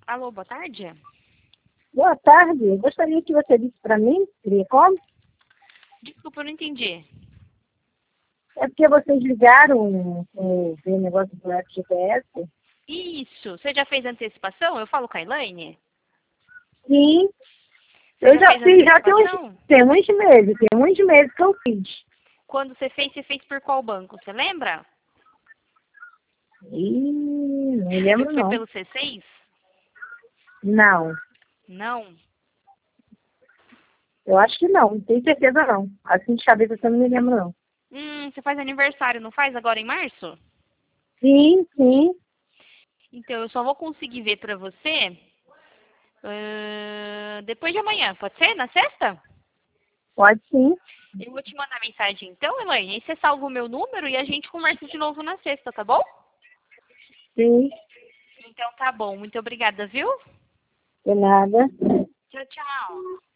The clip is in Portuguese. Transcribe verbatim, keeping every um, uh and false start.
Alô, boa tarde. Boa tarde. Gostaria que você disse para mim, seria como? Desculpa, eu não entendi. É porque vocês ligaram o negócio do F G P S? Isso. Você já fez antecipação? Eu falo com a Elaine? Sim. Você Eu já já fez fiz, já tem uns, antecipação? tem uns meses, tem uns meses que eu fiz. Quando você fez, você fez por qual banco? Você lembra? Ih, não me lembro Foi não. pelo C seis? Não, Não. eu acho que não, não tenho certeza não. Assim de cabeça eu não me lembro não. Hum, você faz aniversário, não faz agora em março? Sim, sim, Então, eu só vou conseguir ver pra você ah, depois de amanhã, pode ser? Na sexta? pode sim. Eu vou te mandar mensagem então, Elaine. Aí você salva o meu número e a gente conversa de novo na sexta, tá bom? Sim, Então tá bom. Muito obrigada, viu? de nada. Tchau, tchau.